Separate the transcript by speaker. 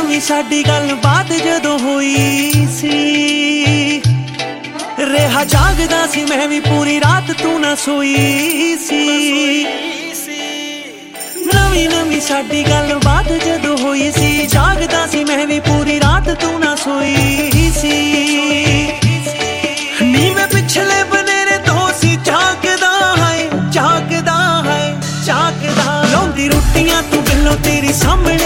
Speaker 1: ਨਵੀਂ ਸਾਡੀ ਗੱਲਬਾਤ ਜਦੋਂ ਹੋਈ ਸੀ, ਰਿਹਾ ਜਾਗਦਾ ਸੀ ਮੈਂ ਵੀ ਪੂਰੀ ਰਾਤ ਤੂੰ ਨਾ ਸੋਈ ਸੀ। ਨਵੀਂ ਸਾਡੀ ਗੱਲਬਾਤ ਜਦੋਂ ਹੋਈ ਸੀ, ਜਾਗਦਾ ਸੀ ਮੈਂ ਵੀ ਪੂਰੀ ਰਾਤ ਤੂੰ ਨਾ ਸੋਈ ਸੀ। ਨੀ ਮੈਂ ਪਿਛਲੇ ਬਨੇਰੇ ਤੋਂ ਸੀ ਝਾਕਦਾ ਹੈ, ਝਾਕਦਾ ਹੈ, ਝਾਕਦਾ। ਲਾਉਂਦੀ ਰੋਟੀਆਂ ਤੂੰ ਬਿੱਲੋ ਤੇਰੀ ਸਾਹਮਣੇ